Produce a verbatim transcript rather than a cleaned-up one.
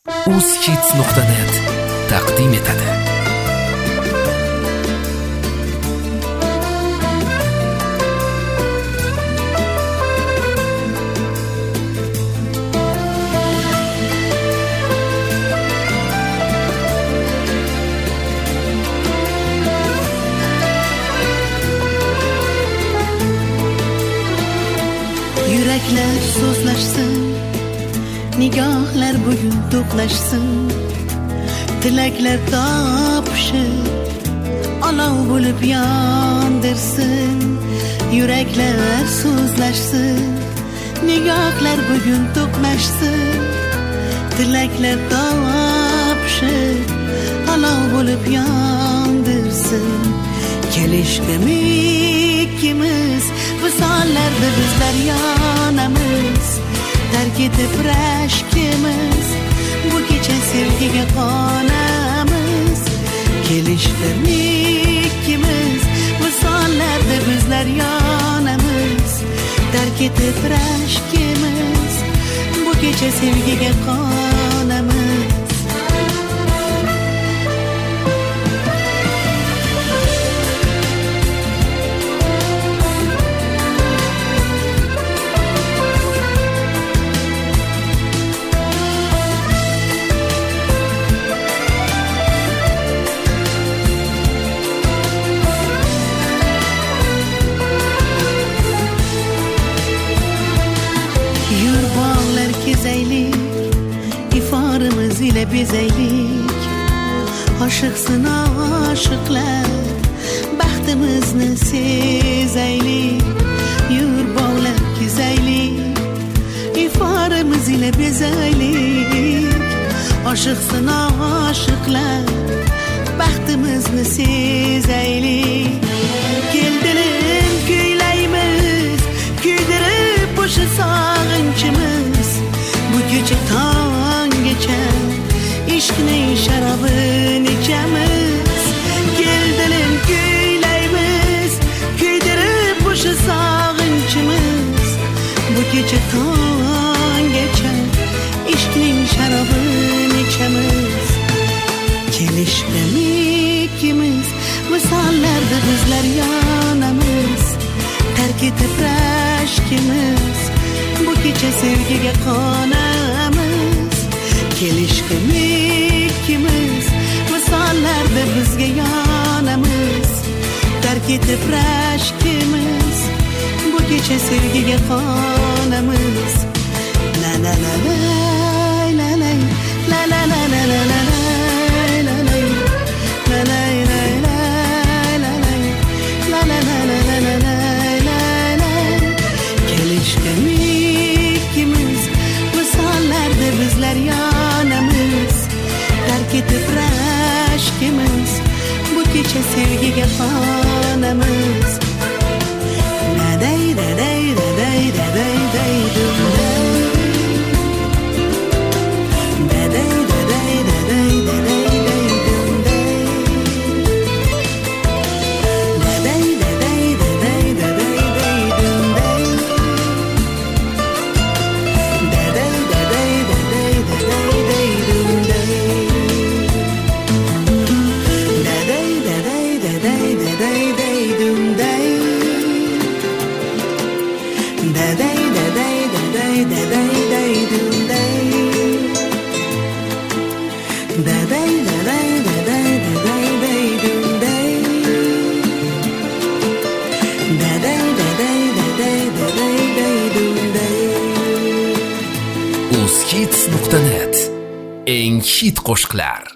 uzhits nuqta net taqdim etadi. Yürekler so'zlashsin, nigohlar bugun to'qnashsin, tilaklar topishib olov bo'lib yondirsin. Yürekler so'zlashsin, nigohlar bugun to'qnashsin, tilaklar topishib olov bo'lib yondirsin. Kelishdimi ikkimiz, visollarda bizlar yonamiz, tark etib rashkimiz, bu kecha sevgiga qonamiz. Kelishdimi ikkimiz, visollarda bizlar yonamiz, tark etib rashkimiz, bu kecha sevgiga qonamiz. İfarımız ile bezeylik, aşıksın aşıklar, baxtimizni sezaylik. Yur bog'lar kezaylik, ifarimiz ile bezaylik, aşıksın aşıklar, baxtimizni sezaylik. Kel dilim kuylaymiz, kuydirib o'sha sog'inchimiz, bu kecha tonggacha ishqning sharobini ichamiz. Kel dilim kuylaymiz, kuydirib o'sha sog'inchimiz, bu kecha tonggacha ishqning sharobini ichamiz. Kelishdimi ikkimiz, visollarda bizlar yonamiz, tark etib rashkimiz, bu kecha sevgiga qonamiz. Kelishdimi ikkimiz, visollarda bizga yonamiz, tark etib rashkimiz, bu kecha sevgiga qonamiz. La la la la la la la la la la la la la bizlar yonamiz, tark etib rashkimiz, bu kecha sevgiga qonamiz. Daday daday daday daday daday daday daday daday daday uzhits nuqta net eng hit qo'shiqlar.